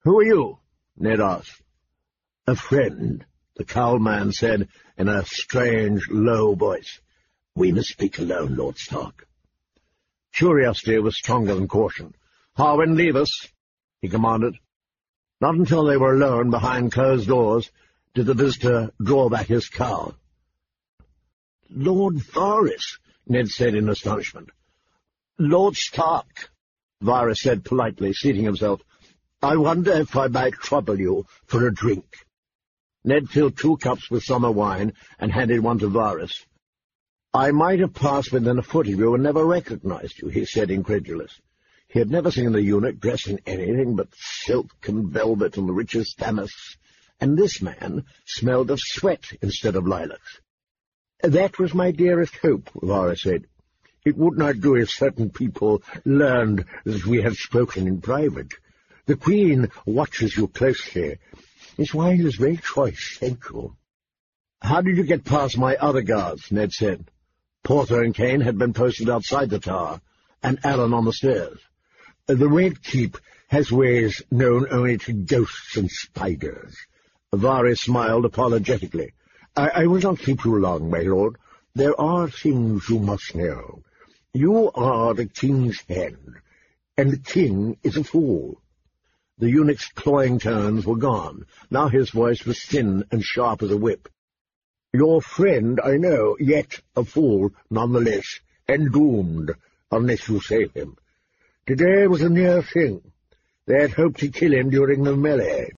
"Who are you?" Ned asked. "A friend," the cowlman said in a strange, low voice. "We must speak alone, Lord Stark." Curiosity was stronger than caution. "Harwin, leave us," he commanded. Not until they were alone behind closed doors did the visitor draw back his cowl. "Lord Varys," Ned said in astonishment. "Lord Stark," Varys said politely, seating himself. "I wonder if I might trouble you for a drink." Ned filled 2 cups with summer wine and handed one to Varys. "I might have passed within a foot of you and never recognized you," he said, incredulous. He had never seen the eunuch dressed in anything but silk and velvet and the richest damask, and this man smelled of sweat instead of lilacs. "That was my dearest hope," Varys said. "It would not do if certain people learned that we had spoken in private. The Queen watches you closely. This wine is very choice, thank you." "How did you get past my other guards?" Ned said. Porter and Kane had been posted outside the tower, and Alan on the stairs. "The Red Keep has ways known only to ghosts and spiders." Varys smiled apologetically. I will not keep you long, my lord. There are things you must know. You are the king's hand, and the king is a fool." The eunuch's cloying tones were gone. Now his voice was thin and sharp as a whip. "Your friend, I know, yet a fool nonetheless, and doomed, unless you save him. Today was a near thing. They had hoped to kill him during the melee.